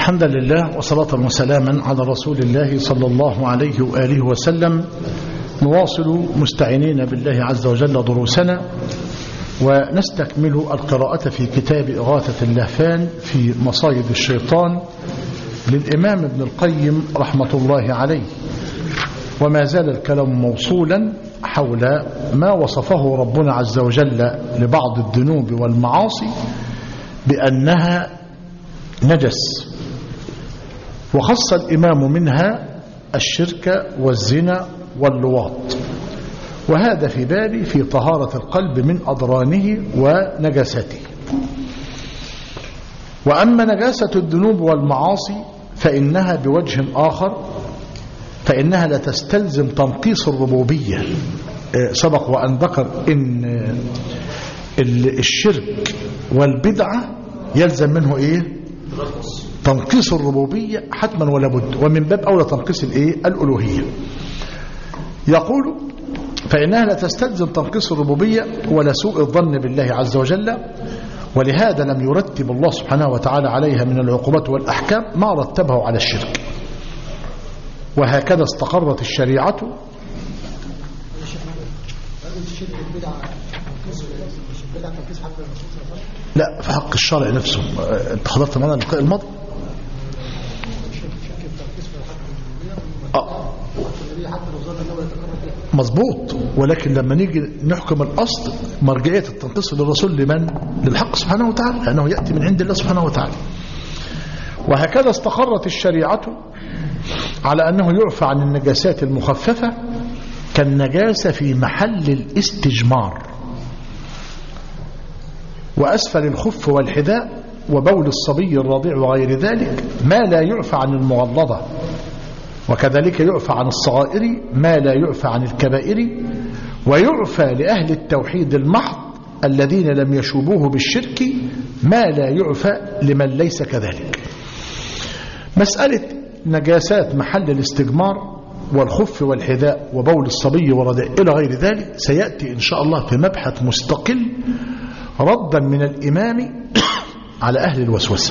الحمد لله وصلاة وسلاما على رسول الله صلى الله عليه وآله وسلم. نواصل مستعينين بالله عز وجل دروسنا ونستكمل القراءة في كتاب إغاثة اللهفان في مصايد الشيطان للإمام ابن القيم رحمة الله عليه، وما زال الكلام موصولا حول ما وصفه ربنا عز وجل لبعض الذنوب والمعاصي بأنها نجس، وخص الإمام منها الشرك والزنا واللواط، وهذا في باب في طهارة القلب من أضرانه ونجاسته. وأما نجاسة الذنوب والمعاصي فإنها بوجه آخر، فإنها لا تستلزم تنقيص الربوبية. سبق وأن ذكر إن الشرك والبدعة يلزم منه إيه؟ تنقيص الربوبية حتما ولا بد، ومن باب أولى تنقيص الإيه؟ الألوهية. يقول فإنها لا تستلزم تنقيص الربوبية ولا سوء الظن بالله عز وجل، ولهذا لم يرتب الله سبحانه وتعالى عليها من العقوبات والأحكام ما رتبه على الشرك. وهكذا استقرت الشريعة. لا، في حق الشرع نفسه. انت حضرت معنا اللقاء الماضي؟ مظبوط، ولكن لما نيجي نحكم الأصل مرجعية التنقيص للرسول لمن؟ للحق سبحانه وتعالى، لأنه يأتي من عند الله سبحانه وتعالى. وهكذا استقرت الشريعة على أنه يعفى عن النجاسات المخففة كالنجاسة في محل الاستجمار وأسفل الخف والحذاء وبول الصبي الرضيع وغير ذلك، ما لا يعفى عن المغلظة، وكذلك يعفى عن الصغائر ما لا يعفى عن الكبائر، ويعفى لأهل التوحيد المحض الذين لم يشوبوه بالشرك ما لا يعفى لمن ليس كذلك. مسألة نجاسات محل الاستجمار والخف والحذاء وبول الصبي والرضيع إلى غير ذلك سيأتي إن شاء الله في مبحث مستقل ردا من الإمام على أهل الوسوسة.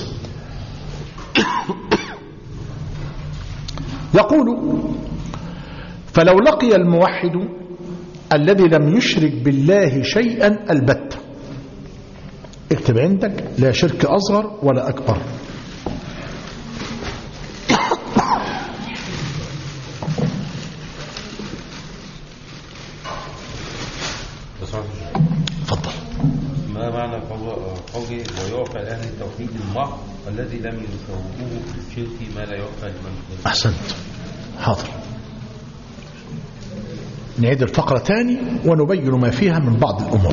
يقول فلو لقي الموحد الذي لم يشرك بالله شيئا البتة، اكتب عندك لا شرك أصغر ولا أكبر، تفضل. ما معنى قولي ويعفى لأهل التوحيد المحض الذي لم يشوبوه بالشرك ما لا يعفى لمن؟ أحسنت، حاضر. نعيد الفقرة تاني ونبين ما فيها من بعض الأمور.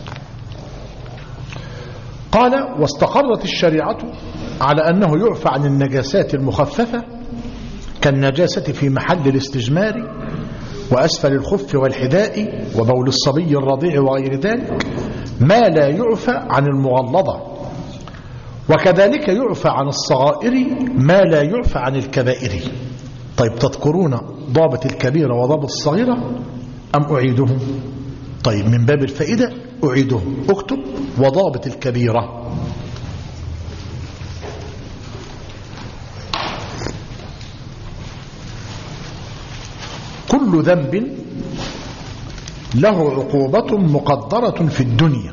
قال واستقرت الشريعة على أنه يعفى عن النجاسات المخففة كالنجاسة في محل الاستجمار وأسفل الخف والحذاء وبول الصبي الرضيع وغير ذلك ما لا يعفى عن المغلظة، وكذلك يعفى عن الصغائر ما لا يعفى عن الكبائر. طيب تذكرون ضابط الكبيرة وضابط الصغيرة أم أعيدهم؟ طيب من باب الفائدة أعيدهم. اكتب وضابط الكبيرة. كل ذنب له عقوبة مقدرة في الدنيا.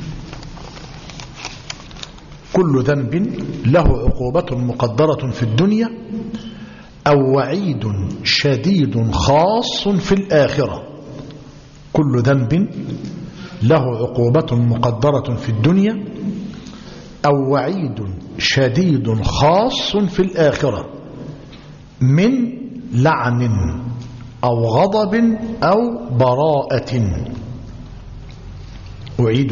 كل ذنب له عقوبة مقدرة في الدنيا أو وعيد شديد خاص في الآخرة. كل ذنب له عقوبة مقدرة في الدنيا أو وعيد شديد خاص في الآخرة من لعن أو غضب أو براءة. أعيد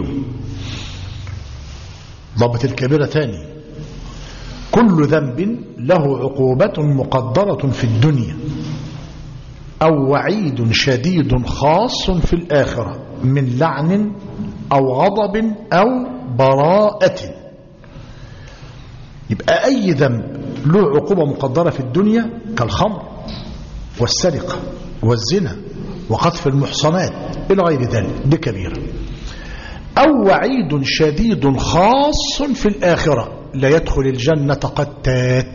ضابط الكبيرة تاني. كل ذنب له عقوبة مقدرة في الدنيا أو وعيد شديد خاص في الآخرة من لعن أو غضب أو براءة. يبقى أي ذنب له عقوبة مقدرة في الدنيا كالخمر والسرقة والزنا وقذف المحصنات إلى غير ذلك دي كبيرة. أو وعيد شديد خاص في الآخرة لا يدخل الجنة قتات،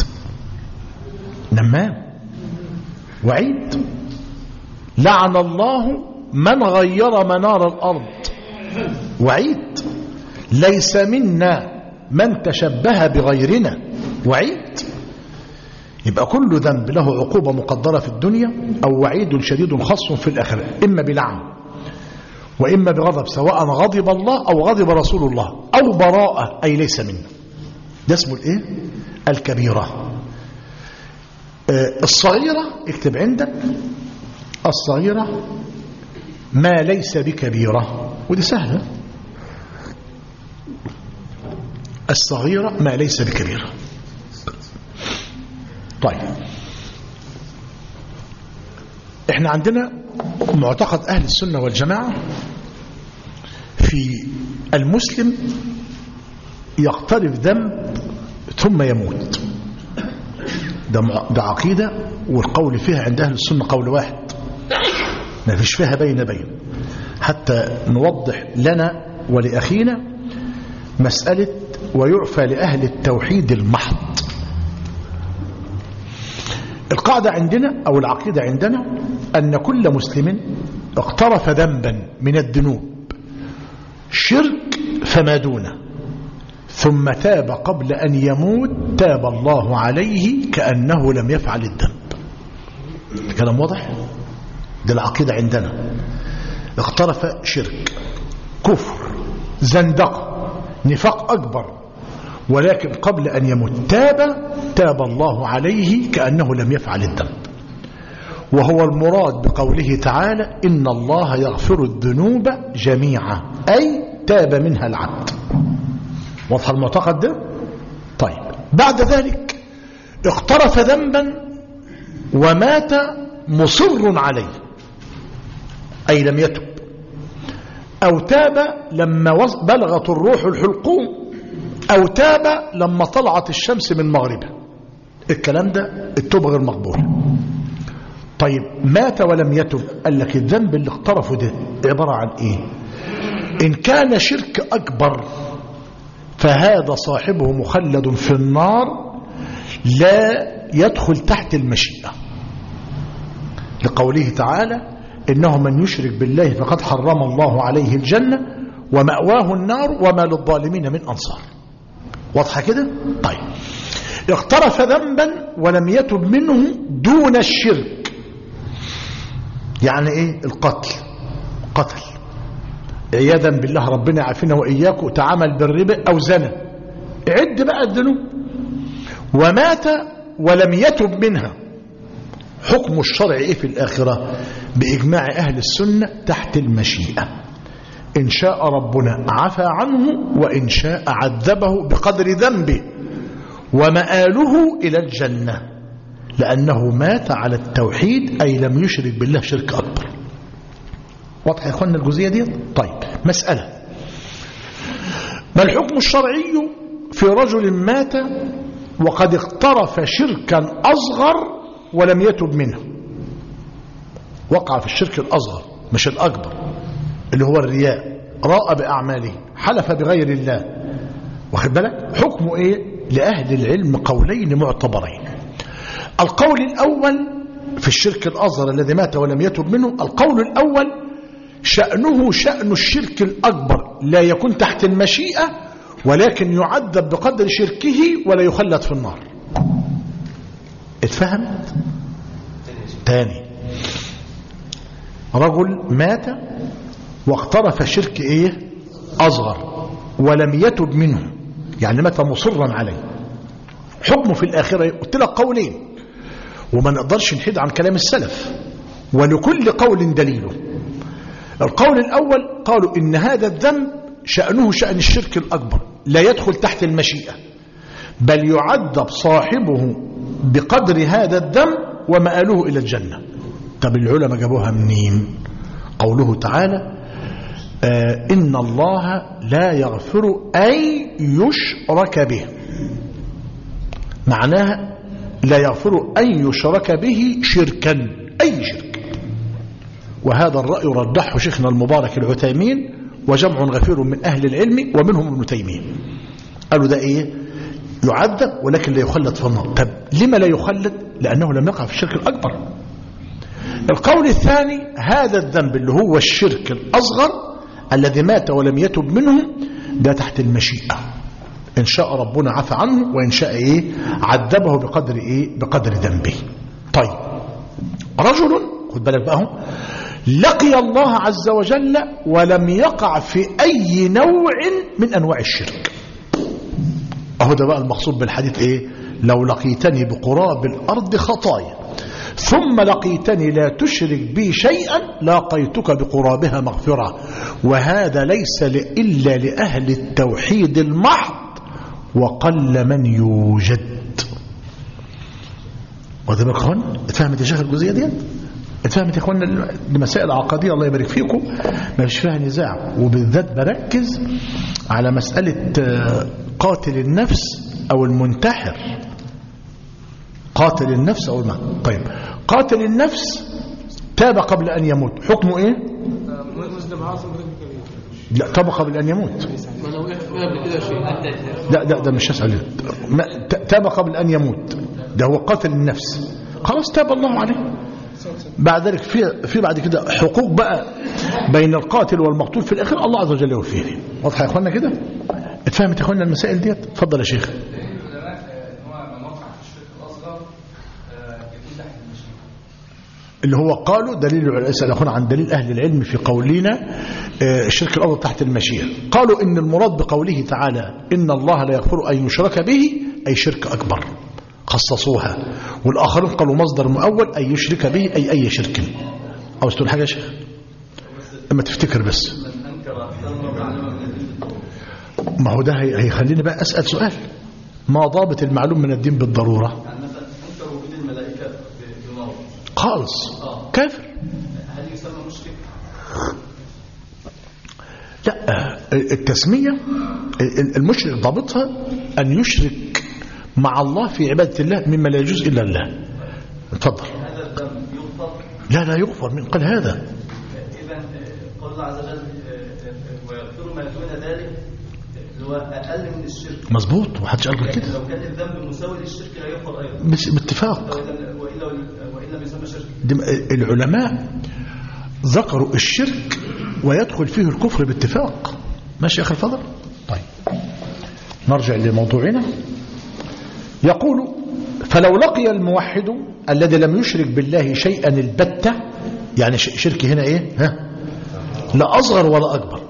نمام، وعيد. لعن الله من غير منار الأرض، وعيد. ليس منا من تشبه بغيرنا، وعيد. يبقى كل ذنب له عقوبة مقدرة في الدنيا أو وعيد شديد خاص في الآخرة، إما بلعن وإما بغضب، سواء غضب الله أو غضب رسول الله، أو براءة أي ليس منا. ده اسمه الإيه؟ الكبيرة. الصغيرة اكتب عندك، الصغيرة ما ليس بكبيرة، ودي سهلة. الصغيرة ما ليس بكبيرة. طيب، احنا عندنا معتقد أهل السنة والجماعة في المسلم يقترف ذنب ثم يموت. ده عقيدة، والقول فيها عند أهل السنة قول واحد، ما فيش فيها بين حتى نوضح لنا ولأخينا مسألة ويعفى لأهل التوحيد المحض. القاعدة عندنا أو العقيدة عندنا أن كل مسلم اقترف ذنبا من الذنوب شرك فما دونه ثم تاب قبل أن يموت، تاب الله عليه كأنه لم يفعل الذنب. الكلام واضح؟ ده العقيدة عندنا. اقترف شرك، كفر، زندقة، نفاق أكبر، ولكن قبل أن يموت تاب الله عليه كأنه لم يفعل الذنب. وهو المراد بقوله تعالى إن الله يغفر الذنوب جميعا، أي تاب منها العبد. واضح المعتقد ده؟ طيب، بعد ذلك اقترف ذنبا ومات مصر عليه، أي لم يتب، أو تاب لما بلغت الروح الحلقوم، أو تاب لما طلعت الشمس من مغربها. الكلام ده التوبة غير مقبولة. طيب، مات ولم يتب، قال لك الذنب اللي اقترفه ده عبارة عن ايه؟ إن كان شرك أكبر فهذا صاحبه مخلد في النار، لا يدخل تحت المشيئة، لقوله تعالى إنه من يشرك بالله فقد حرم الله عليه الجنة ومأواه النار وما للظالمين من أنصار. واضحة كده؟ طيب، اقترف ذنبا ولم يتب منه دون الشرك، يعني ايه؟ القتل، قتل عياذا بالله، ربنا يعافينا وإياكم، تعامل بالربا أو زنا، عد بقى الذنوب، ومات ولم يتب منها. حكم الشرع ايه في الآخرة؟ بإجماع أهل السنة تحت المشيئة، إن شاء ربنا عفى عنه وإن شاء عذبه بقدر ذنبه، ومآله إلى الجنة، لأنه مات على التوحيد، أي لم يشرك بالله شرك أكبر. واضح يا إخواننا الجزئية دي؟ طيب، مسألة، ما الحكم الشرعي في رجل مات وقد اقترف شركا أصغر ولم يتب منه؟ وقع في الشرك الأصغر مش الأكبر، اللي هو الرياء، راء بأعماله، حلف بغير الله، واخد بالك؟ حكمه إيه؟ لأهل العلم قولين معتبرين. القول الأول في الشرك الأصغر الذي مات ولم يتب منه، القول الأول شأنه شأن الشرك الأكبر، لا يكون تحت المشيئة، ولكن يعذب بقدر شركه ولا يخلد في النار. اتفهمت؟ تاني، رجل مات واقترف شرك ايه؟ أصغر ولم يتب منه، يعني مات مصرا عليه. حكمه في الآخرة قلت لك قولين، وما نقدرش نحيد عن كلام السلف، ولكل قول دليله. القول الأول قالوا إن هذا الذنب شأنه شأن الشرك الأكبر، لا يدخل تحت المشيئة، بل يعذب صاحبه بقدر هذا الذنب ومآله إلى الجنة. طب العلماء جابوها منين؟ قوله تعالى إن الله لا يغفر أن يشرك به، معناها لا يغفر أن يشرك به شركا، أي شرك. وهذا الرأي رجحه شيخنا المبارك العثيمين وجمع غفير من أهل العلم ومنهم ابن تيمية. قالوا ده إيه؟ يعذب ولكن لا يخلد في النار. طب لما لا يخلد؟ لأنه لم يقع في الشرك الأكبر. القول الثاني هذا الذنب اللي هو الشرك الأصغر الذي مات ولم يتب منه ده تحت المشيئة، إن شاء ربنا عفى عنه وإن شاء عذبه بقدر ذنبه. طيب رجل خد بالك بقى لقي الله عز وجل ولم يقع في أي نوع من أنواع الشرك. أهو ده بقى المقصود بالحديث لو لقيتني بقراب الأرض خطايا ثم لقيتني لا تشرك بي شيئا لاقيتك بقرابها مغفرة. وهذا ليس إلا لأهل التوحيد المحض وقل من يوجد. وده بقى اخوان اتفهمت يا شيخ الجزئيه دي؟ اتفهمت يا اخوانا؟ المسائل العقديه الله يبارك فيكم ما فيش فيها نزاع، وبالذات بركز على مساله قاتل النفس او المنتحر. قاتل النفس او طيب قاتل النفس تاب قبل ان يموت، حكمه ايه؟ لا تاب قبل ان يموت. لا ده مش هسأل. تاب قبل ان يموت ده هو قاتل النفس، خلاص تاب الله عليه. بعد ذلك في بعد كده حقوق بقى بين القاتل والمقتول في الاخر الله عز وجل يوفيه. واضحه يا اخوانا كده؟ اتفهمت يا اخوانا المسائل ديت؟ اتفضل يا شيخ. اللي هو قالوا دليل اسال اخونا عن دليل اهل العلم في قولنا الشرك الأصغر تحت المشيئة. قالوا ان المراد بقوله تعالى ان الله لا يغفر ان يشرك به اي شرك اكبر، خصصوها. والاخرين قالوا مصدر مؤول اي يشرك به اي شرك. او تقول حاجه يا شيخ اما تفتكر بس. ما هو ده هيخليني بقى اسال سؤال، ما ضابط المعلوم من الدين بالضروره؟ خالص كافر. هل يسمى مشرك؟ لا، التسمية المشرك ضابطها أن يشرك مع الله في عبادة الله مما لا يجوز إلا الله. اتفضل. هذا الذنب يغفر؟ لا يغفر. من قال هذا؟ إذن قال الله عز وجل ويغفر ما دون ذلك اللي هو أقل من الشرك. مظبوط، وحدش قال كده. لو كان الذنب مساوي للشرك لا يغفر أيضا باتفاق. وإلا يسمى شرك. العلماء ذكروا الشرك ويدخل فيه الكفر باتفاق. ماشي يا أخي الفضل؟ طيب نرجع لموضوعنا. يقول فلو لقي الموحد الذي لم يشرك بالله شيئا البتة، يعني شرك هنا لا أصغر ولا أكبر،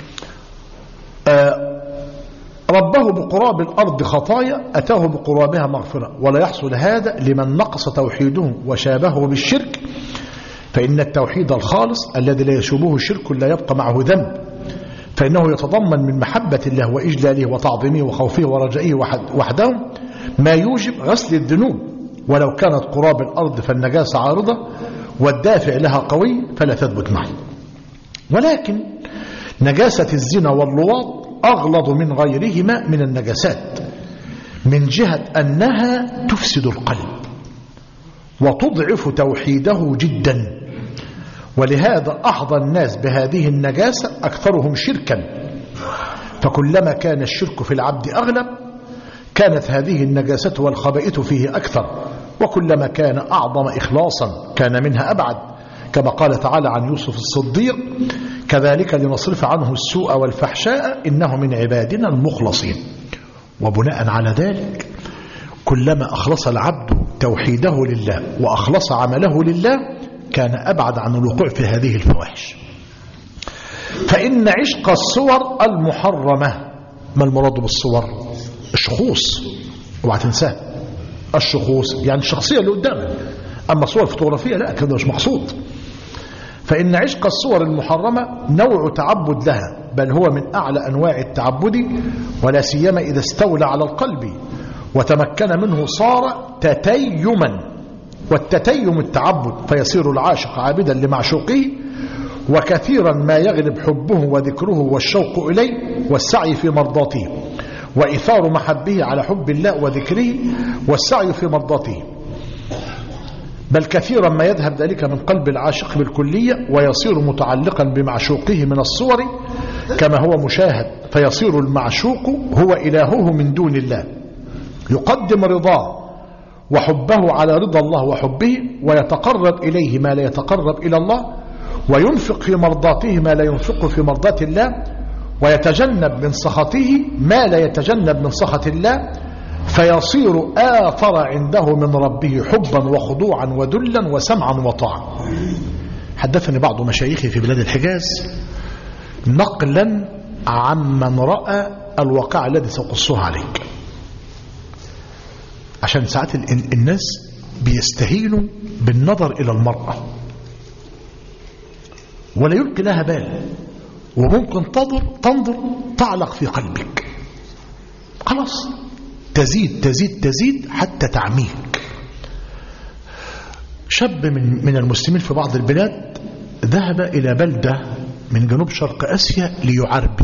ربه بقراب الأرض خطايا أتاه بقرابها مغفرة، ولا يحصل هذا لمن نقص توحيده وشابهه بالشرك، فإن التوحيد الخالص الذي لا يشوبه الشرك لا يبقى معه ذنب، فإنه يتضمن من محبة الله وإجلاله وتعظيمه وخوفه ورجائه وحده ما يوجب غسل الذنوب، ولو كانت قراب الأرض فالنجاسة عارضة والدافع لها قوي فلا تثبت معه. ولكن نجاسة الزنا واللواط أغلظ من غيرهما من النجاسات، من جهة أنها تفسد القلب وتضعف توحيده جدا، ولهذا أحظى الناس بهذه النجاسة أكثرهم شركا، فكلما كان الشرك في العبد أغلب كانت هذه النجاسة والخبائث فيه أكثر، وكلما كان أعظم إخلاصا كان منها أبعد، كما قال تعالى عن يوسف الصديق كذلك لنصرف عنه السوء والفحشاء إنه من عبادنا المخلصين. وبناء على ذلك كلما أخلص العبد توحيده لله وأخلص عمله لله كان أبعد عن الوقوع في هذه الفواحش. فإن عشق الصور المحرمة، ما المراد بالصور؟ الشخوص، اوعى تنساه، الشخوص يعني الشخصية اللي قدامك، أما صور فوتوغرافية لا، كده مش مقصود. فإن عشق الصور المحرمة نوع تعبد لها، بل هو من أعلى أنواع التعبد، ولا سيما إذا استولى على القلب وتمكن منه صار تتيما، والتتيم التعبد، فيصير العاشق عابدا لمعشوقه، وكثيرا ما يغلب حبه وذكره والشوق إليه والسعي في مرضاته، وإثار محبه على حب الله وذكره والسعي في مرضاته، بل كثيرا ما يذهب ذلك من قلب العاشق بالكلية ويصير متعلقا بمعشوقه من الصور كما هو مشاهد، فيصير المعشوق هو إلهه من دون الله، يقدم رضاه وحبه على رضا الله وحبه، ويتقرب إليه ما لا يتقرب إلى الله، وينفق في مرضاته ما لا ينفق في مرضات الله، ويتجنب من سخطه ما لا يتجنب من سخط الله، فيصير آثر عنده من ربه حبا وخضوعا وذلا وسمعا وطاعة. حدثني بعض مشايخي في بلاد الحجاز نقلا عمن رأى الواقع الذي سأقصه عليك، عشان ساعات الناس بيستهينوا بالنظر إلى المرأة ولا يلقي لها بال، وممكن تنظر تعلق في قلبك، خلاص تزيد تزيد تزيد حتى تعميك. شاب من المسلمين في بعض البلاد ذهب إلى بلدة من جنوب شرق آسيا ليعربد،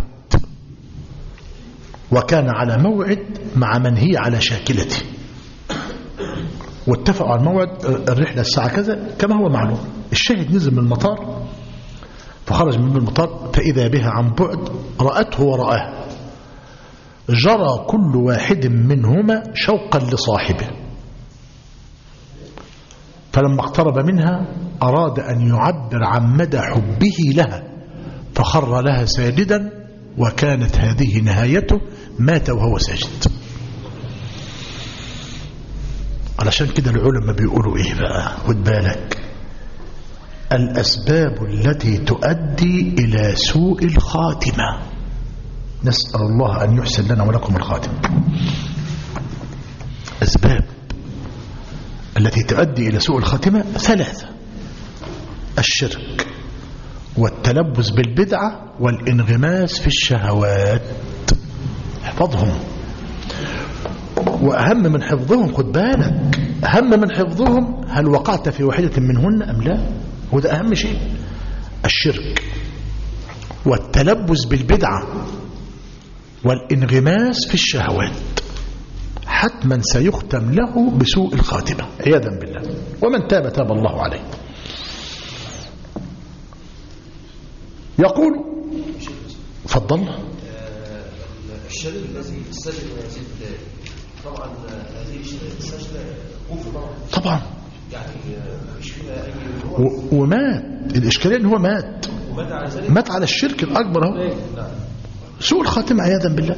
وكان على موعد مع من هي على شاكلته، واتفقوا على الموعد الرحلة الساعة كذا كما هو معلوم. الشاهد نزل من المطار، فخرج من المطار فإذا بها عن بعد رأته ورآه، جرى كل واحد منهما شوقا لصاحبه، فلما اقترب منها أراد أن يعبر عن مدى حبه لها، فخر لها ساجدا، وكانت هذه نهايته، مات وهو ساجد. علشان كده العلماء بيقولوا ايه بقى، خد بالك، الأسباب التي تؤدي إلى سوء الخاتمة، نسأل الله أن يحسن لنا ولكم الخاتمة. أسباب التي تؤدي إلى سوء الخاتمة ثلاثة: الشرك، والتلبس بالبدعة، والانغماس في الشهوات. احفظهم، وأهم من حفظهم خد بالك، أهم من حفظهم هل وقعت في واحدة منهن أم لا، وده أهم شيء. الشرك والتلبس بالبدعة والانغماس في الشهوات حتما سيختم له بسوء الخاتمة عياذا بالله، ومن تاب تاب الله عليه. يقول فضل الشرك الذي السجن يزيد طبعا هذه السجنة طبعا يعني مش فيها أي ومات. الإشكالية إن هو مات على الشرك الأكبر هو سوء الخاتمة عياذا بالله.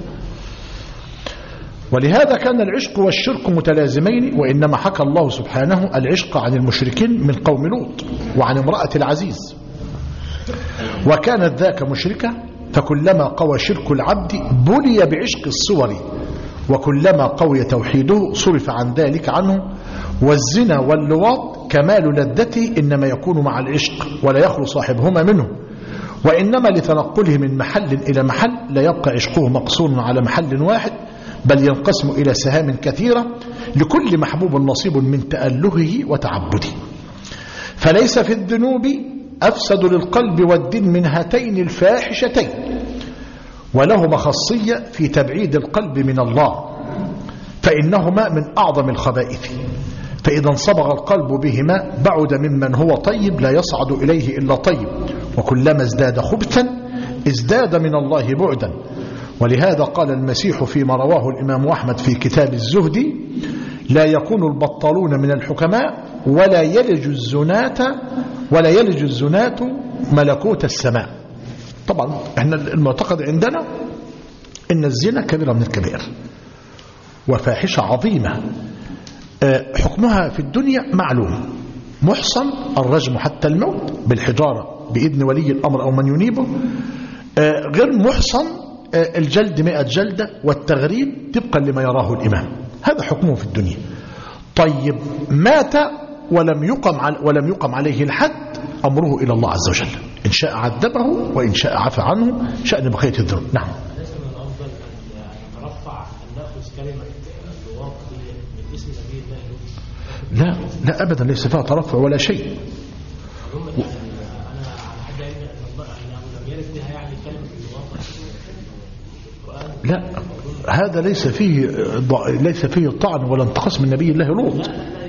ولهذا كان العشق والشرك متلازمين، وإنما حكى الله سبحانه العشق عن المشركين من قوم لوط وعن امرأة العزيز، وكانت ذاك مشركة، فكلما قوى شرك العبد بلي بعشق الصور، وكلما قوي توحيده صرف عن ذلك عنه. والزنا واللواط كمال لذته إنما يكون مع العشق، ولا يخلو صاحبهما منه، وإنما لتنقله من محل إلى محل لا يبقى عشقه مقصور على محل واحد، بل ينقسم إلى سهام كثيرة، لكل محبوب نصيب من تألهه وتعبده. فليس في الذنوب أفسد للقلب والدين من هاتين الفاحشتين، ولهما خاصية في تبعيد القلب من الله، فإنهما من أعظم الخبائث، فإذا انصبغ القلب بهما بعد ممن هو طيب لا يصعد إليه إلا طيب، وكلما ازداد خبثا ازداد من الله بعدا. ولهذا قال المسيح فيما رواه الإمام أحمد في كتاب الزهد: لا يكون البطالون من الحكماء، ولا يلج الزناة ملكوت السماء. طبعا احنا المعتقد عندنا ان الزنا كبيرة من الكبائر وفاحشة عظيمة، حكمها في الدنيا معلوم: محصن الرجم حتى الموت بالحجارة بإذن ولي الأمر أو من ينيبه، غير محصن الجلد 100 جلدة والتغريب طبقا لما يراه الإمام. هذا حكمه في الدنيا. طيب مات ولم يقم عليه الحد، أمره إلى الله عز وجل، إن شاء عذبه وإن شاء عفى عنه، شأن بقية الذنوب. نعم. ليس من الأفضل أن نرفع أن نأخذ كلمة اللواط من اسم نبي الله؟ لا أبدا، ليس فيها ترفع ولا شيء. أنا على حد علمي أن الله أنه لم يرد بها يعني كلمة اللواط. لا، هذا ليس فيه طعن ولا انتقاص من نبي الله لوط.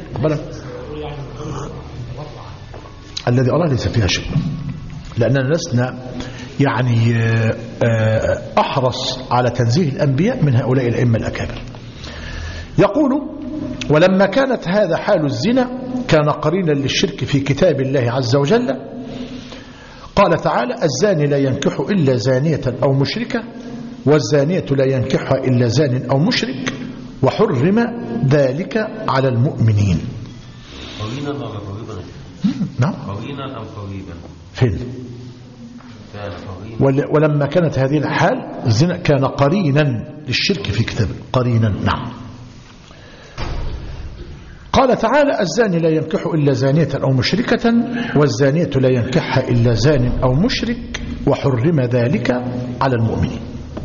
الذي أراه ليس فيها شيء، لأننا لسنا يعني أحرص على تنزيه الأنبياء من هؤلاء الأئمة الأكابر. يقول: ولما كانت هذا حال الزنا كان قرينا للشرك في كتاب الله عز وجل. قال تعالى: الزاني لا ينكح إلا زانية أو مشركة، والزانية لا ينكحها إلا زان أو مشرك، وحرم ذلك على المؤمنين. قرينا أو قريبا؟ نعم. قرينا أو قريبا؟ فين؟ ولما كانت هذه الحال الزنا كان قرينا للشرك في كتاب قرينا. نعم. قال تعالى: الزاني لا ينكح إلا زانية أو مشركة، والزانية لا ينكحها إلا زان أو مشرك، وحرم ذلك على المؤمنين.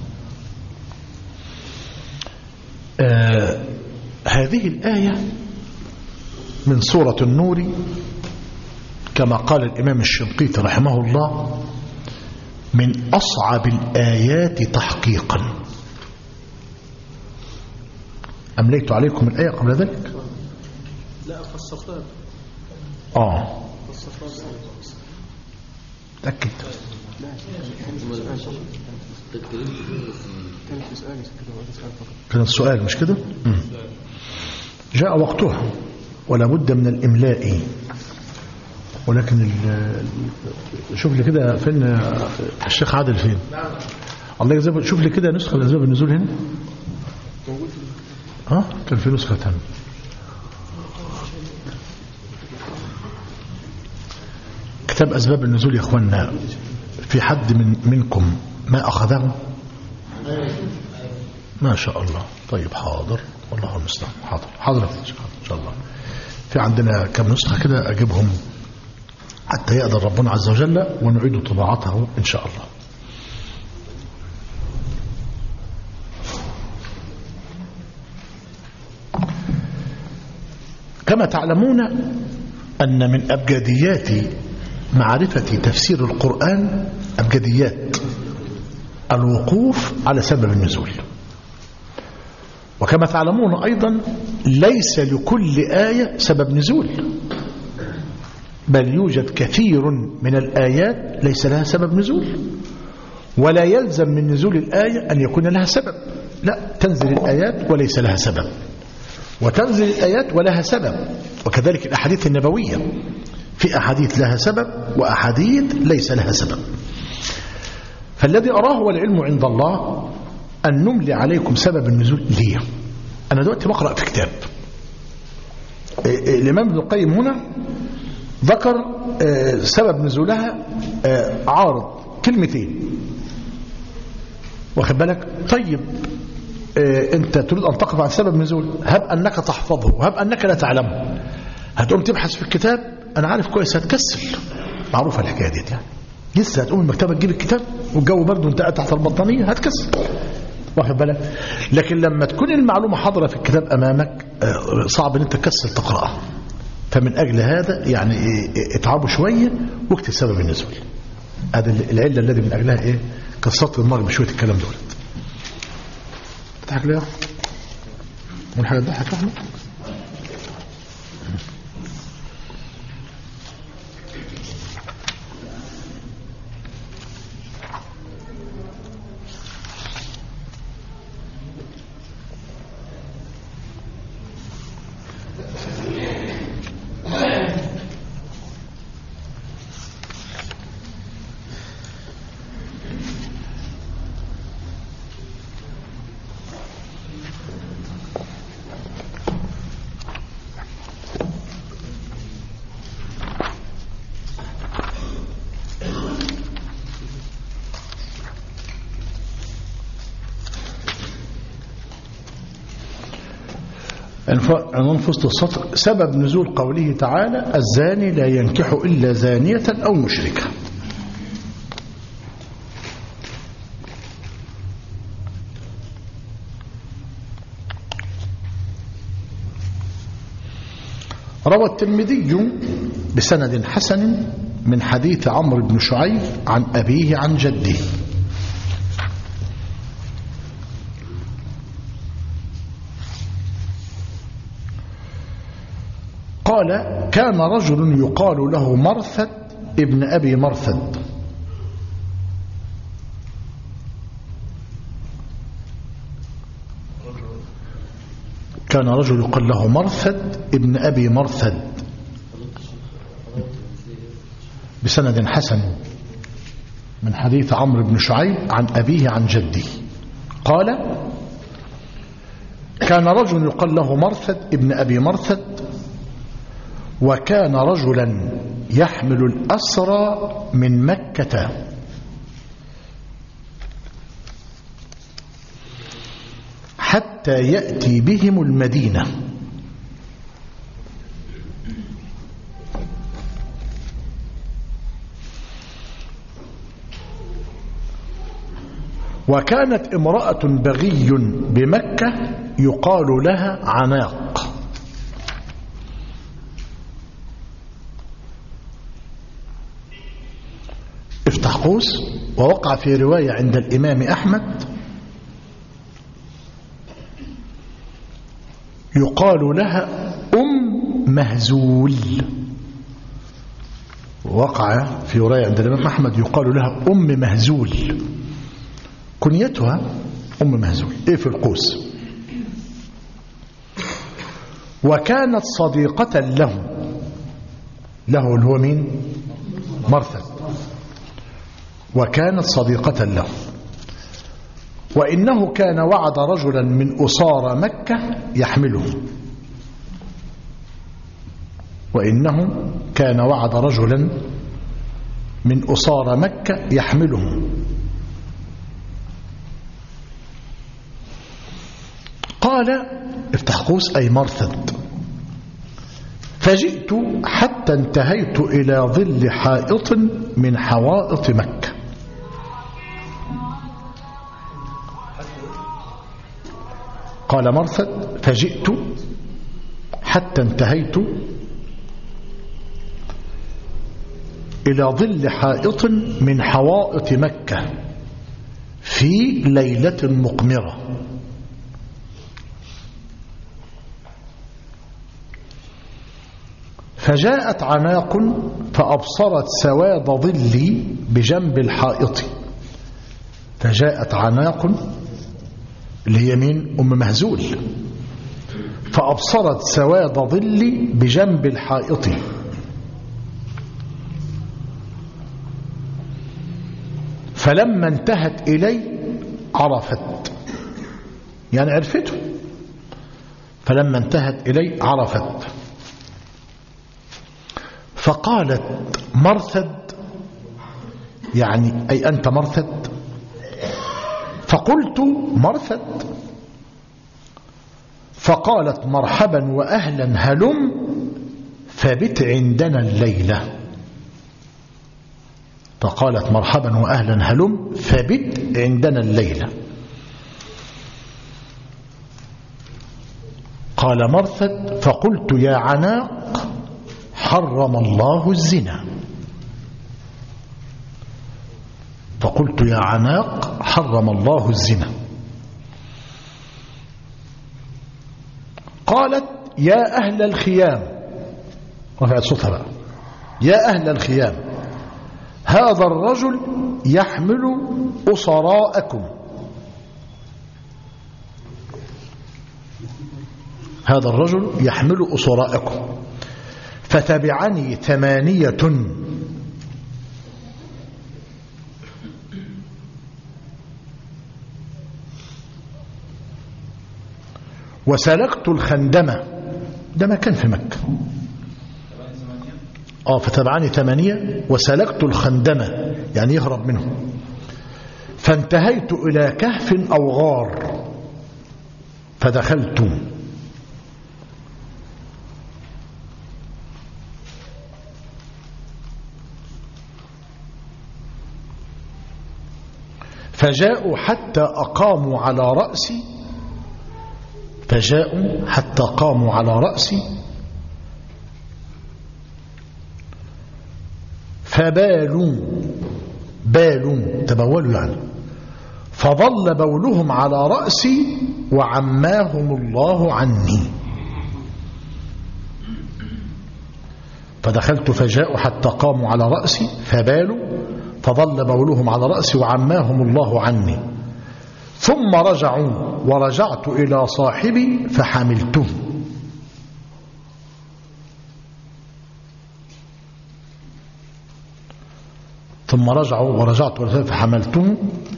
هذه الآية من سورة النور كما قال الإمام الشنقيطي رحمه الله من أصعب الآيات تحقيقا. أمليت عليكم الآية قبل ذلك؟ لا فسرتها. تأكد. كان السؤال مش كده؟ جاء وقتها ولا بد من الإملاء، ولكن شوف لي كده فين الشيخ عادل فين؟ الله يجزاه. شوف لي كده نسخة لأسباب النزول هنا. كان في نسخة ثانية. كتاب أسباب النزول يا أخوانا، في حد منكم ما أخذه؟ ما شاء الله. طيب حاضر، والله المستعان. حاضر إن شاء الله. في عندنا كم نسخة كده أجيبهم حتى يقدر ربنا عز وجل ونعيد طباعته إن شاء الله. كما تعلمون أن من أبجديات معرفة تفسير القرآن أبجديات الوقوف على سبب النزول. وكما تعلمون أيضا ليس لكل آية سبب نزول، بل يوجد كثير من الآيات ليس لها سبب نزول، ولا يلزم من نزول الآية أن يكون لها سبب. لا، تنزل الآيات وليس لها سبب، وتنزل الآيات ولها سبب. وكذلك الأحاديث النبوية، في أحاديث لها سبب وأحاديث ليس لها سبب. فالذي أراه والعلم عند الله أن نملي عليكم سبب النزول. ليه؟ أنا دلوقتي بقرأ في كتاب الإمام ابن القيم هنا ذكر سبب نزولها عارض كلمتين، واخد بالك؟ طيب أنت تريد أن تقف عن سبب نزول، هب أنك تحفظه وهب أنك لا تعلمه، هتقوم تبحث في الكتاب. أنا عارف كويس هتكسل، معروفة الحكاية دي يعني. لسه هتقوم المكتبة تجيب الكتاب والجو برضه انت قاعد تحت البطانية هتكسل، واخد بالك؟ لكن لما تكون المعلومة حاضرة في الكتاب أمامك صعب ان انت تكسل تقرأها. فمن أجل هذا يعني اتعبوا شوية واكتب سبب النزول. هذا العلة الذي من أجلها كسرت المرة بشوية الكلام دول. تضحك ليه؟ من حاجة تضحك يا أحمد؟ عنوان فصل السطر: سبب نزول قوله تعالى: الزاني لا ينكح إلا زانية أو مشركة. روى الترمذي بسند حسن من حديث عمرو بن شعيب عن أبيه عن جده قال: كان رجل يقال له مرثد ابن أبي مرثد، كان رجل يقال له مرثد ابن أبي مرثد بسند حسن من حديث عمرو بن شعيب عن أبيه عن جده قال كان رجل يقال له مرثد ابن أبي مرثد وكان رجلا يحمل الأسرى من مكة حتى يأتي بهم المدينة وكانت امرأة بغي بمكة يقال لها عناق افتح قوس. ووقع في رواية عند الإمام أحمد يقال لها مهزول. وقع في رواية عند الإمام أحمد يقال لها مهزول كنيتها مهزول. ايه في القوس. وكانت صديقة له اللي هو مين؟ مرثد. وكانت صديقة له وإنه كان وعد رجلا من أسارى مكة يحمله. وإنه كان وعد رجلا من أسارى مكة يحمله. قال افتح قوس أي مرثد فجئت حتى انتهيت إلى ظل حائط من حوائط مكة. قال مرثد فجئت حتى انتهيت إلى ظل حائط من حوائط مكة في ليلة مقمرة. فجاءت عناق فأبصرت سواد ظلي بجنب الحائط. فجاءت عناق اللي هي مين؟ مهزول. فأبصرت سواد ظلي بجنب الحائط فلما انتهت إلي عرفت يعني عرفته. فلما انتهت إلي عرفت فقالت مرثد يعني أي أنت مرثد. فقلت مرثد. فقالت مرحبا وأهلا هلم فبت عندنا الليلة. فقالت مرحبا وأهلا هلم فبت عندنا الليلة. قال مرثد فقلت يا عناق حرم الله الزنا. فقلت يا عناق حرم الله الزنا. قالت يا أهل الخيام رفعت صوتها بقى يا أهل الخيام هذا الرجل يحمل أسراءكم. هذا الرجل يحمل أسراءكم فتبعني 8 وسلكت الخندمة. ده مكان في مكة. فتبعني 8 وسلكت الخندمة يعني يهرب منه. فانتهيت إلى كهف أو غار فدخلت. فجاءوا حتى أقاموا على رأسي. فجاءوا حتى قاموا على رأسي فبالوا تبولوا يعني. فظل بولهم على رأسي وعماهم الله عني. فدخلت فجاءوا حتى قاموا على رأسي فبالوا فظل بولهم على رأسي وعماهم الله عني. ثم رجعوا ورجعت إلى صاحبي فحملته. ثم رجعوا ورجعت إلى صاحبي فحملته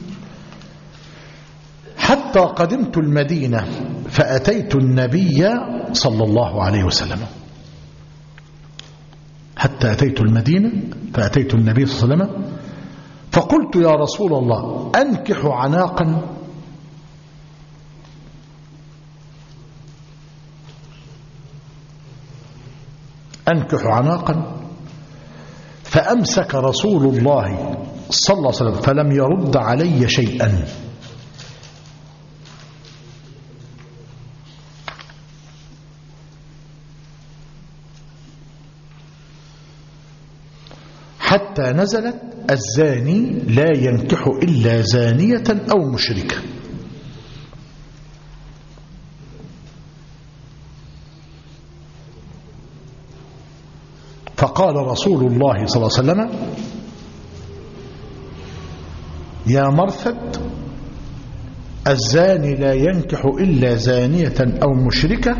حتى قدمت المدينة فأتيت النبي صلى الله عليه وسلم. حتى أتيت المدينة فأتيت النبي صلى الله عليه وسلم فقلت يا رسول الله أنكح عناقا؟ أنكح عناقا؟ فأمسك رسول الله صلى الله عليه وسلم فلم يرد علي شيئا. حتى نزلت الزاني لا ينكح إلا زانية أو مشركة. فقال رسول الله صلى الله عليه وسلم يا مرثد الزاني لا ينكح إلا زانية أو مشركة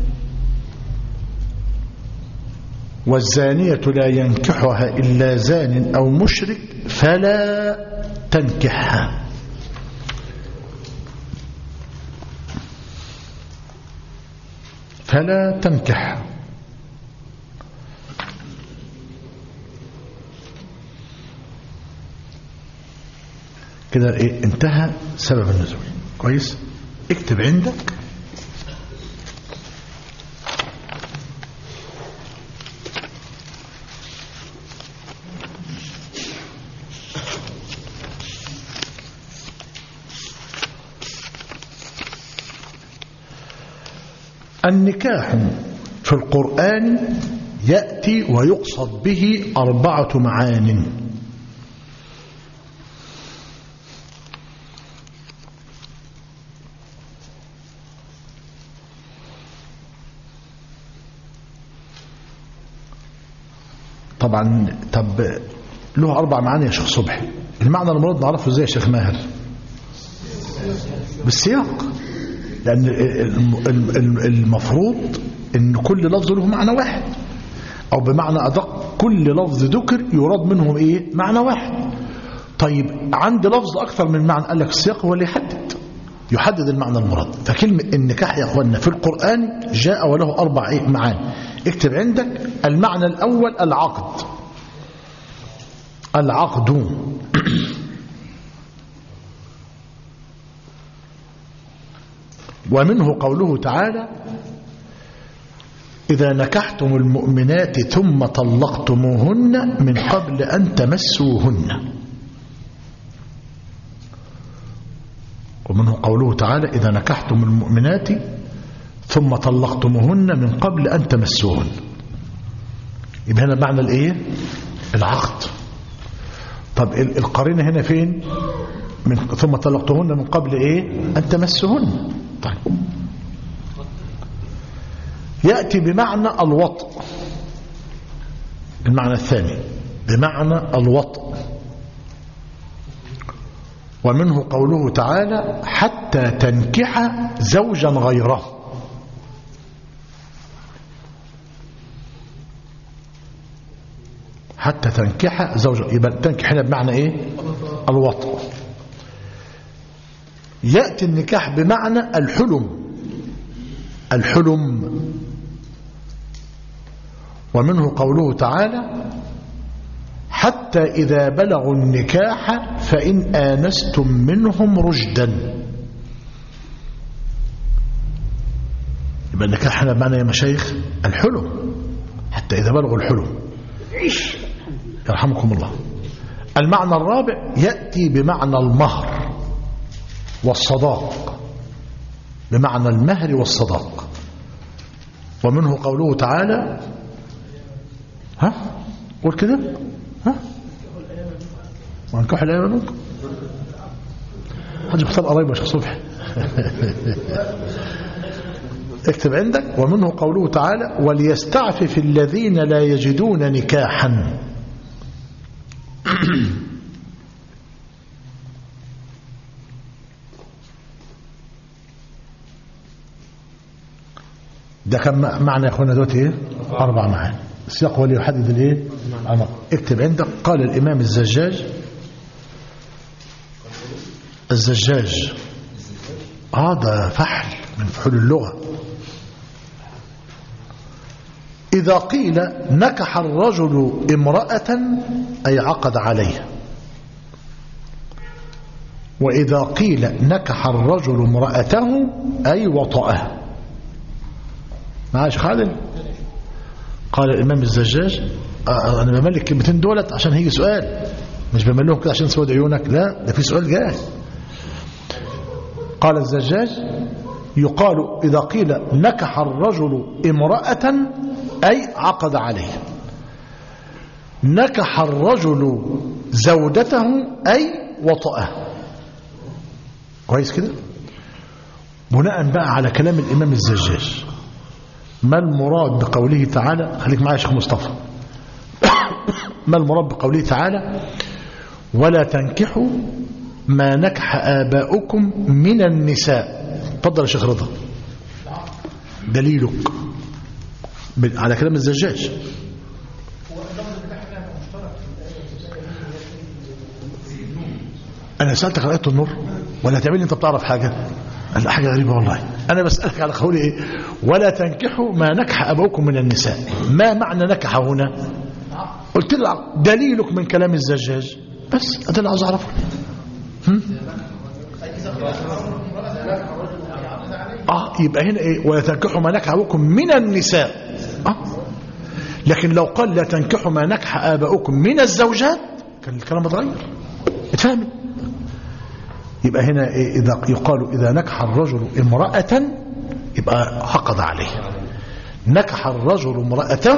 والزانية لا ينكحها إلا زان أو مشرك فلا تنكحها. فلا تنكحها. كده ايه انتهى سبب النزول. كويس. اكتب عندك النكاح في القرآن يأتي ويقصد به 4 معان. طبعا له 4 معاني يا شيخ صبحي. المعنى المراد نعرفه ازاي يا شيخ ماهر؟ بالسياق. لأن المفروض ان كل لفظ له معنى واحد، او بمعنى ادق كل لفظ ذكر يراد منهم ايه؟ معنى واحد. طيب عند لفظ اكثر من معنى، قال لك السياق هو اللي يحدد المعنى المراد. فكلمة النكاح يا اخوانا في القرآن جاء وله 4 معاني. اكتب عندك المعنى الاول العقد. العقد ومنه قوله تعالى إذا نكحتم المؤمنات ثم طلقتموهن من قبل أن تمسوهن. ومنه قوله تعالى إذا نكحتم المؤمنات ثم طلقتموهن من قبل أن تمسوهن. يبقى هنا معنى الإيه؟ العقد. طب القرينة هنا فين؟ ثم طلقتهن من قبل إيه؟ أن تمسوهن. طيب يأتي بمعنى الوطء. المعنى الثاني بمعنى الوطء. ومنه قوله تعالى حتى تنكح زوجا غيره. حتى تنكح زوجا، يبقى تنكح هنا بمعنى ايه؟ الوطء. يأتي النكاح بمعنى الحلم. الحلم. ومنه قوله تعالى حتى إذا بلغوا النكاح فإن آنستم منهم رشدا. يبقى النكاح هنا بمعنى يا مشايخ الحلم. حتى إذا بلغوا الحلم. يرحمكم الله. المعنى الرابع يأتي بمعنى المهر والصداق. بمعنى المهر والصداق. ومنه قوله تعالى قول كده وانكحوا الايام منكم. حاجة بختار قريب يا شيخ صبحي. اكتب عندك ومنه قوله تعالى وليستعفف الذين لا يجدون نكاحا. ده كان معنى يا اخوانا دوت ايه؟ 4 معاني. السياق هو اللي يحدد الايه؟ اكتب عندك. قال الامام الزجاج ده فحل من فحول اللغة. إذا قيل نكح الرجل امرأة أي عقد عليها، وإذا قيل نكح الرجل امرأته أي وطأها. معاش خالد؟ قال الإمام الزجاج أنا بملك كلمتين دولت عشان هيجي سؤال، مش بملهم كده عشان سود عيونك، لا ده في سؤال جاي. قال الزجاج يقال إذا قيل نكح الرجل امرأة أي عقد عليها، نكح الرجل زوجته أي وطأها. كويس كده؟ بناء بقى على كلام الإمام الزجاج، ما المراد بقوله تعالى؟ خليك معايا يا شيخ مصطفى. ما المراد بقوله تعالى ولا تنكحوا ما نكح آباؤكم من النساء؟ تفضل يا شيخ رضا. دليلك على كلام الزجاج. أنا سألتك على آية النور ولا تعمل أنت بتعرف حاجة؟ حاجة غريبة والله. أنا بسألك على قولي إيه؟ ولا تنكحوا ما نكح آباؤكم من النساء. ما معنى نكح هنا؟ قلت لي دليلك من كلام الزجاج بس. أنت اللي عاوز أعرفه. يبقى هنا ايه؟ ولا تنكحوا ما نكح اباؤكم من النساء. لكن لو قال لا تنكحوا ما نكح اباؤكم من الزوجات كان الكلام اتغير. اتفهم؟ يبقى هنا إيه؟ اذا يقال اذا نكح الرجل امرأة يبقى عقد عليه. نكح الرجل امرأته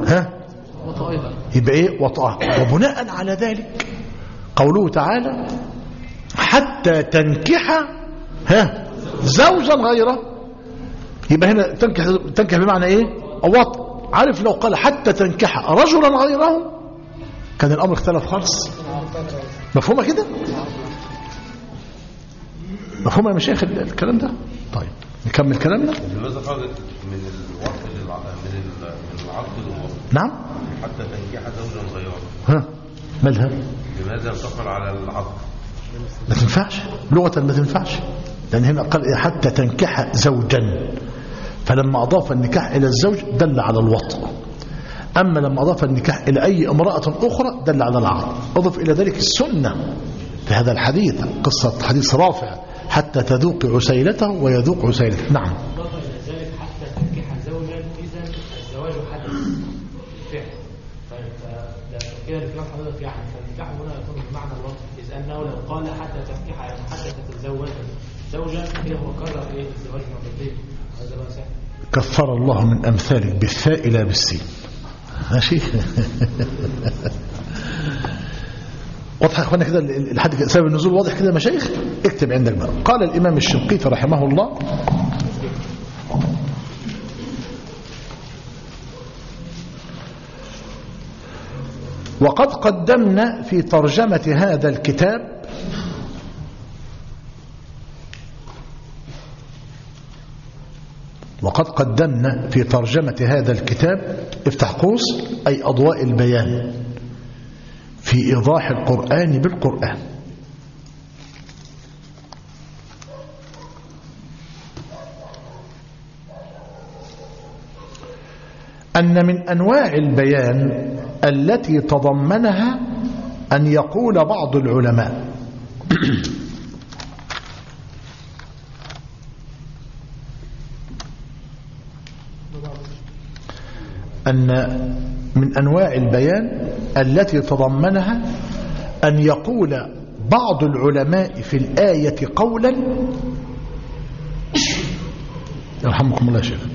يبقى ايه؟ وطأه. وبناء على ذلك قوله تعالى حتى تنكح زوجا غيره. يبقى هنا تنكح بمعنى ايه؟ وطء. عارف لو قال حتى تنكح رجلا غيره كان الامر اختلف خالص. مفهومه كده؟ مفهومه يا مشايخ الكلام ده؟ طيب نكمل كلامنا. لماذا خرجت من الوطء من العقد للوطء؟ نعم. حتى تنكح زوجا غيره. مالها؟ لماذا انتقل على العقد؟ ما تنفعش لغة، ما تنفعش، لأن هنا قال حتى تنكح زوجا، فلما أضاف النكاح إلى الزوج دل على الوطء. أما لما أضاف النكاح إلى أي امرأة أخرى دل على العقد. أضف إلى ذلك السنة في هذا الحديث، قصة حديث رافع حتى تذوق عسيلته ويذوق عسيلته. نعم. أضاف إلى ذلك حتى تنكح زوجا، إذا الزواج حدث فعل. طيب كده الكلام حضرتك يعني فالنكاح هنا يكون بمعنى الوطء، إذ أنه لو قال حتى تنكح يعني حتى تتزوج زوجا كده هو كرر إيه الزواج مرتين. هذا بقى سهل. كفر الله من أمثالك بالثاء لا بالسين. ماشي. واضح يا اخوانا كده الحد سبب النزول واضح كده يا مشايخ؟ اكتب عندك بقى. قال الإمام الشنقيطي رحمه الله وقد قدمنا في ترجمة هذا الكتاب افتح قوس أي أضواء البيان في إيضاح القرآن بالقرآن. أن من أنواع البيان التي تضمنها أن يقول بعض العلماء أن من أنواع البيان التي تضمنها أن يقول بعض العلماء في الآية قولا يرحمكم الله شيخ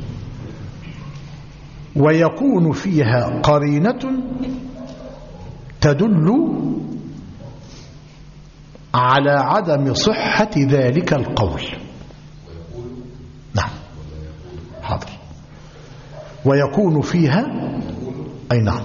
ويكون فيها قرينة تدل على عدم صحة ذلك القول. نعم حاضر. ويكون فيها أي نعم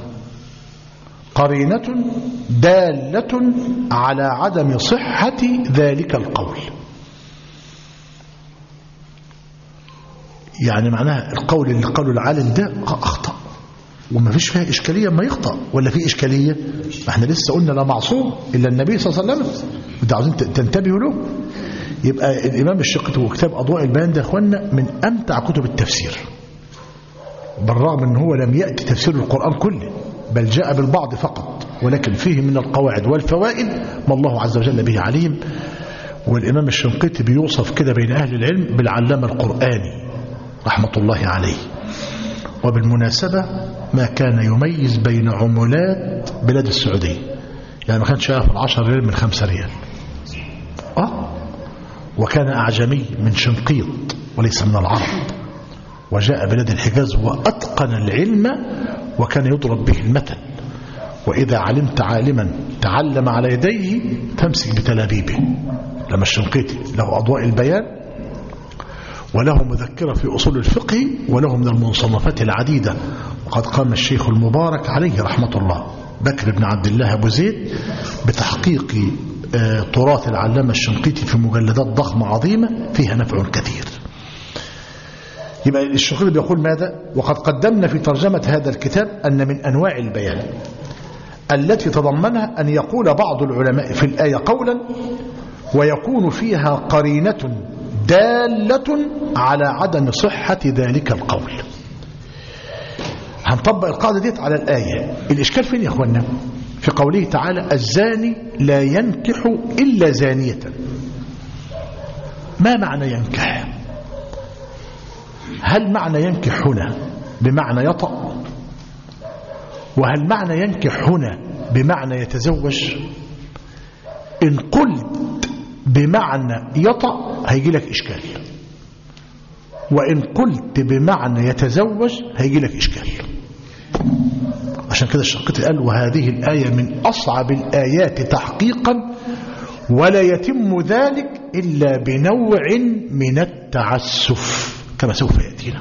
قرينة دالة على عدم صحة ذلك القول. يعني معناها القول اللي قاله العالم ده أخطأ وما فيش فيها إشكالية ما يخطأ، ولا في إشكالية؟ ما احنا لسه قلنا لا معصوم إلا النبي صلى الله عليه وسلم، وده عاوزين تنتبهوا له. يبقى الإمام الشنقيطي وكتاب أضواء البيان ده يا أخوانا من أمتع كتب التفسير، بالرغم أنه هو لم يأتي تفسير القرآن كله بل جاء بالبعض فقط، ولكن فيه من القواعد والفوائد ما الله عز وجل به عليم. والإمام الشنقيطي بيوصف كده بين أهل العلم بالعلامة القرآني رحمة الله عليه. وبالمناسبة ما كان يميز بين عملات بلاد السعودية، يعني ما كانش يعرف 10 ريال من 5 ريال، وكان أعجمي من شنقيط وليس من العرب، وجاء بلاد الحجاز وأتقن العلم وكان يضرب به المثل، وإذا علمت عالما تعلم على يديه تمسك بتلابيبه. لما الشنقيطي له أضواء البيان وله مذكرة في أصول الفقه وله من المصنفات العديدة، وقد قام الشيخ المبارك عليه رحمة الله بكر بن عبد الله أبو زيد بتحقيق تراث العلامة الشنقيطي في مجلدات ضخمة عظيمة فيها نفع كثير. يبقى الشنقيطي بيقول ماذا؟ وقد قدمنا في ترجمة هذا الكتاب أن من أنواع البيان التي تضمنها أن يقول بعض العلماء في الآية قولا ويكون فيها قرينة دالة على عدم صحة ذلك القول. هنطبق القاعدة ديت على الآية. الإشكال فين يا أخوانا؟ في قوله تعالى الزاني لا ينكح إلا زانية. ما معنى ينكح؟ هل معنى ينكح هنا بمعنى يطأ؟ وهل معنى ينكح هنا بمعنى يتزوج؟ إن قلت بمعنى يطأ هيجي لك إشكال، وإن قلت بمعنى يتزوج هيجي لك إشكال. عشان كده الشنقيطي قال وهذه الآية من أصعب الآيات تحقيقا ولا يتم ذلك إلا بنوع من التعسف كما سوف يأتينا.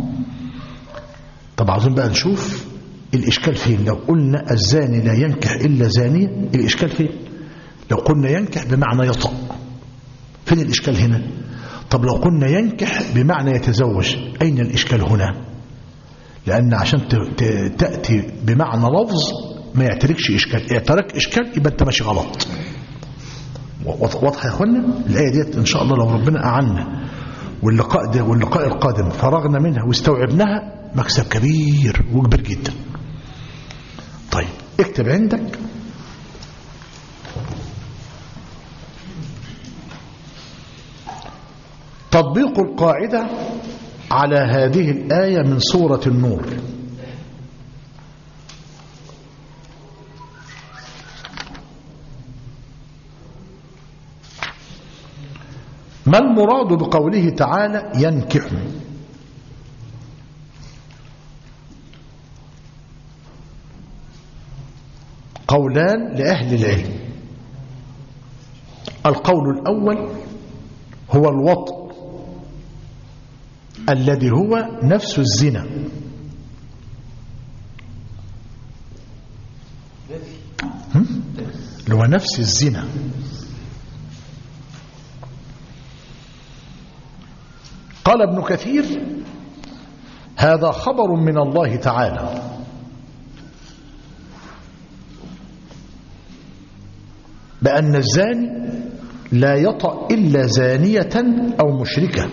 طب عاوزين بقى نشوف الإشكال فين. لو قلنا الزاني لا ينكح إلا زانية الإشكال فين؟ لو قلنا ينكح بمعنى يطأ فين الإشكال هنا؟ طب لو قلنا ينكح بمعنى يتزوج أين الإشكال هنا؟ لأن عشان تأتي بمعنى لفظ ما يعتركش إشكال، يعترك إشكال يبقى أنت ماشي غلط. واضح يا أخوانا؟ الآية ديت إن شاء الله لو ربنا أعنا واللقاء القادم فرغنا منها واستوعبناها مكسب كبير وكبير جدا. طيب اكتب عندك تطبيق القاعدة على هذه الآية من سورة النور. ما المراد بقوله تعالى ينكح؟ قولان لأهل العلم. القول الأول هو الوطء الذي هو نفس الزنا، اللي هو نفس الزنا. قال ابن كثير هذا خبر من الله تعالى بأن الزاني لا يطأ إلا زانية أو مشركة.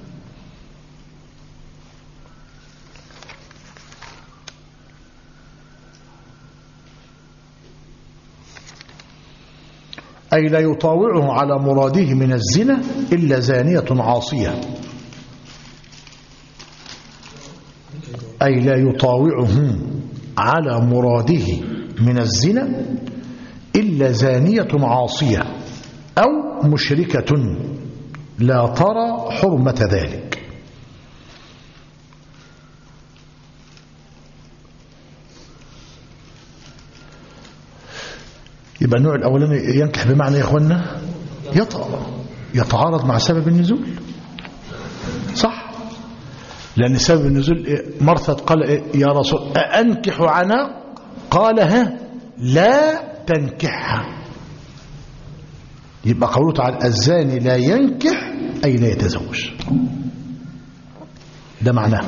أي لا يطاوعه على مراده من الزنا إلا زانية عاصية، أي لا يطاوعه على مراده من الزنا إلا زانية عاصية أو مشركة لا ترى حرمة ذلك. يبقى النوع الأولاني ينكح بمعنى يا إخوانا يتعارض مع سبب النزول، صح؟ لأن سبب النزول مرثد قال يا رسول أأنكح عناق؟ قال ها لا تنكحها. يبقى قوله تعالى الزاني لا ينكح أي لا يتزوج. ده معناه.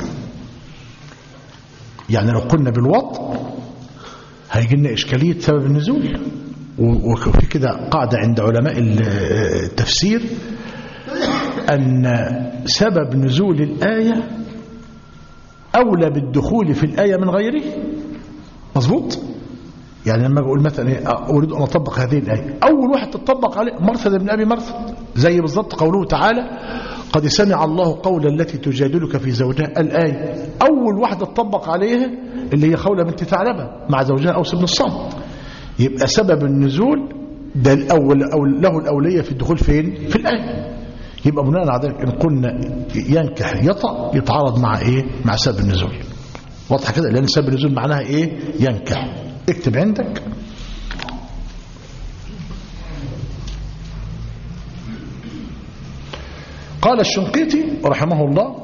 يعني لو قلنا بالوطء هيجي لنا إشكالية سبب النزول. وفي كده قاعدة عند علماء التفسير أن سبب نزول الآية أولى بالدخول في الآية من غيره. مظبوط؟ يعني لما أقول مثلا أريد أن أطبق هذه الآية، أول واحد تطبق عليه مرثد بن أبي مرثد، زي بالضبط قوله تعالى قد سمع الله قول التي تجادلك في زوجها، الآية أول واحد تطبق عليها اللي هي خولة بنت ثعلبة مع زوجها أوس بن الصامت. يبقى سبب النزول ده الأول أو له الأولية في الدخول فين؟ في الآية. يبقى بناء على ذلك إن قلنا ينكح يطأ يتعارض مع إيه؟ مع سبب النزول. واضحة كده؟ لأن سبب النزول معناها إيه؟ ينكح. اكتب عندك قال الشنقيطي رحمه الله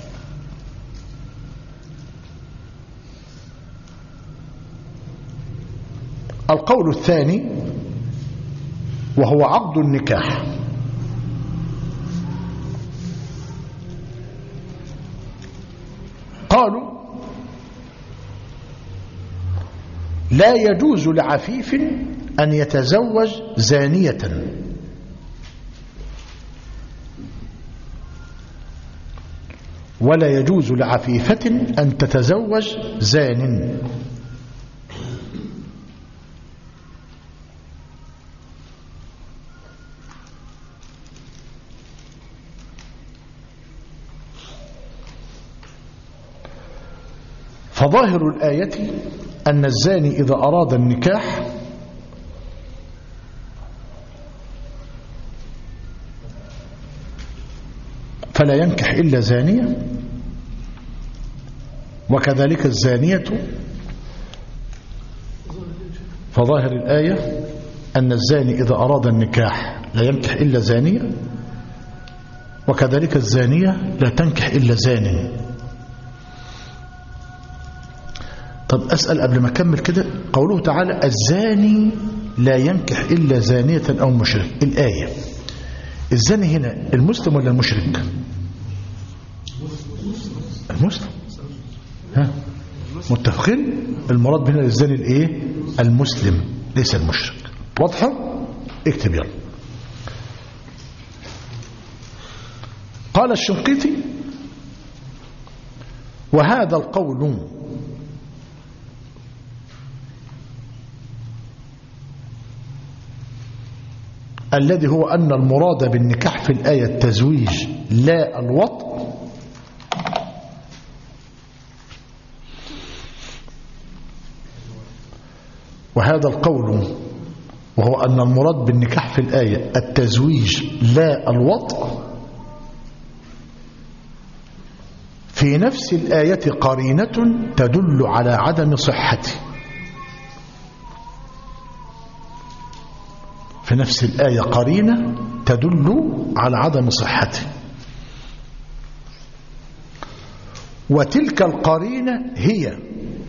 القول الثاني وهو عقد النكاح. قالوا لا يجوز لعفيف أن يتزوج زانية ولا يجوز لعفيفة أن تتزوج زان. فظاهر الآية أن الزاني إذا أراد النكاح فلا ينكح إلا زانية، وكذلك الزانية. فظاهر الآية أن الزاني إذا أراد النكاح لا ينكح إلا زانية، وكذلك الزانية لا تنكح إلا زان. طب أسأل قبل ما أكمل كده، قوله تعالى الزاني لا ينكح إلا زانية أو مشرك، الآية الزاني هنا المسلم ولا المشرك؟ المسلم. ها متفقين؟ المراد هنا الزاني الايه؟ المسلم ليس المشرك. واضحة؟ اكتب يلا. قال الشنقيطي وهذا القول الذي هو أن المراد بالنكاح في الآية التزويج لا الوطء وهذا القول وهو أن المراد بالنكاح في الآية التزويج لا الوطء في نفس الآية قرينة تدل على عدم صحته. في نفس الآية قرينة تدل على عدم صحته، وتلك القرينة هي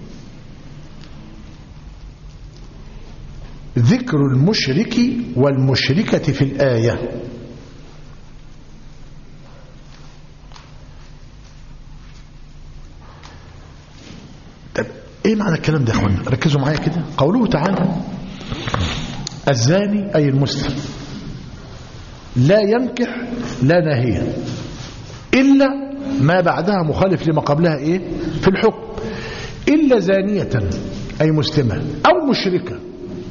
ذكر المشرك والمشركة في الآية. طب ايه معنى الكلام ده يا اخوانا؟ ركزوا معايا كده. قوله تعالى الزاني أي المسلم لا ينكح لا ناهية إلا ما بعدها مخالف لما قبلها إيه في الحكم، إلا زانية أي مسلمة أو مشركة.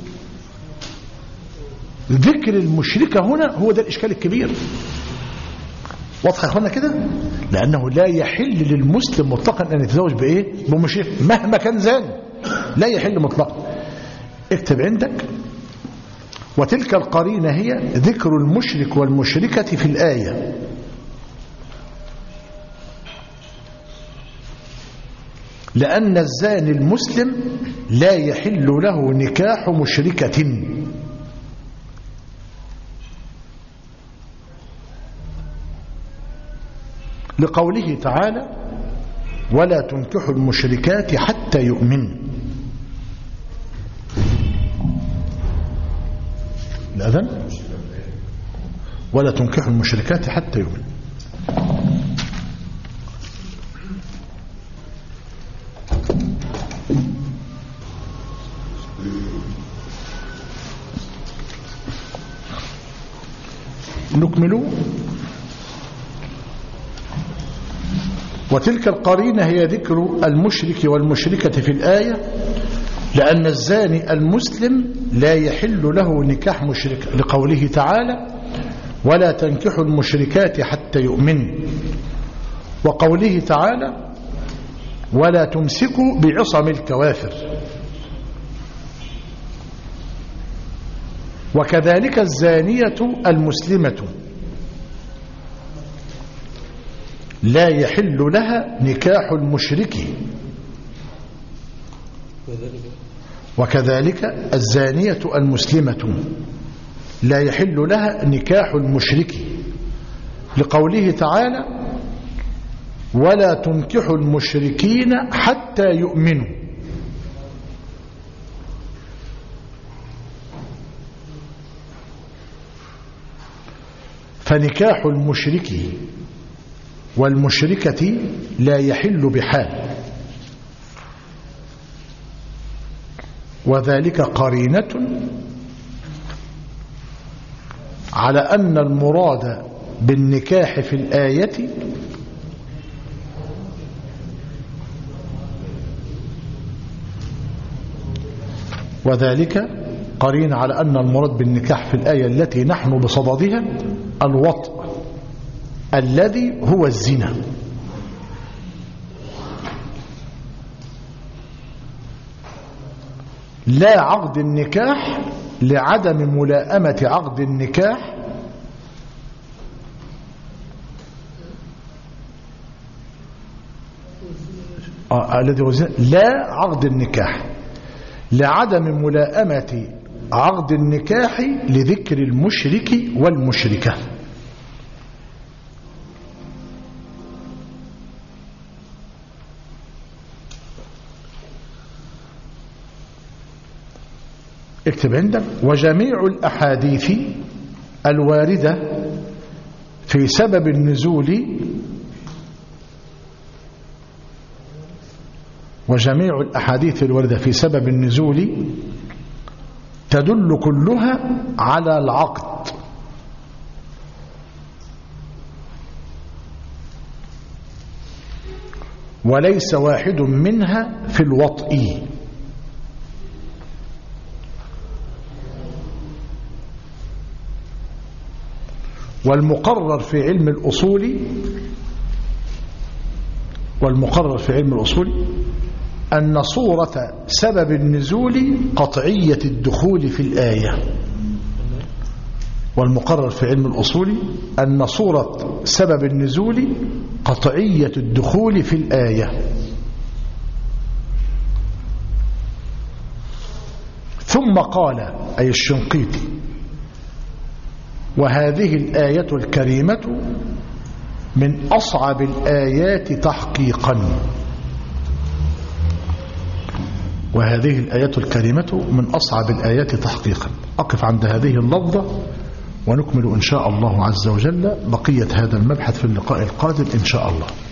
ذكر المشركة هنا هو ده الإشكال الكبير. واضح يا أخوانا كده؟ لأنه لا يحل للمسلم مطلقا أن يتزوج بإيه؟ بمشرك مهما كان زاني، لا يحل مطلقا. اكتب عندك وتلك القرينة هي ذكر المشرك والمشركة في الآية. لأن الزاني المسلم لا يحل له نكاح مشركة، لقوله تعالى ولا تنكحوا المشركات حتى يؤمن. الأذن ولا تنكحوا المشركات حتى يؤمن. نكمل. وتلك القرينة هي ذكر المشرك والمشركة في الآية، لأن الزاني المسلم لا يحل له نكاح مشرك، لقوله تعالى ولا تنكحوا المشركات حتى يؤمنوا، وقوله تعالى ولا تمسكوا بعصم الكوافر. وكذلك الزانية المسلمة لا يحل لها نكاح المشرك، وكذلك الزانية المسلمة لا يحل لها نكاح المشرك، لقوله تعالى ولا تنكحوا المشركين حتى يؤمنوا. فنكاح المشرك والمشركة لا يحل بحال، وذلك قرينة على أن المراد بالنكاح في الآية وذلك قرين على أن المراد بالنكاح في الآية التي نحن بصددها الوطء الذي هو الزنا. لا عقد النكاح لعدم ملائمة عقد النكاح الذي هو الزنا، لا عقد النكاح لعدم ملائمة عقد النكاح لذكر المشرك والمشركة. اكتب عندك وجميع الأحاديث الواردة في سبب النزول وجميع الأحاديث الواردة في سبب النزول تدل كلها على العقد، وليس واحد منها في الوطء. والمقرر في علم الأصول أن صورة سبب النزول قطعية الدخول في الآية. والمقرر في علم الأصول أن صورة سبب النزول قطعية الدخول في الآية. ثم قال أي الشنقيطي وهذه الآية الكريمة من أصعب الآيات تحقيقا. وهذه الآية الكريمة من أصعب الآيات تحقيقا. أقف عند هذه اللفظة ونكمل إن شاء الله عز وجل بقية هذا المبحث في اللقاء القادم إن شاء الله.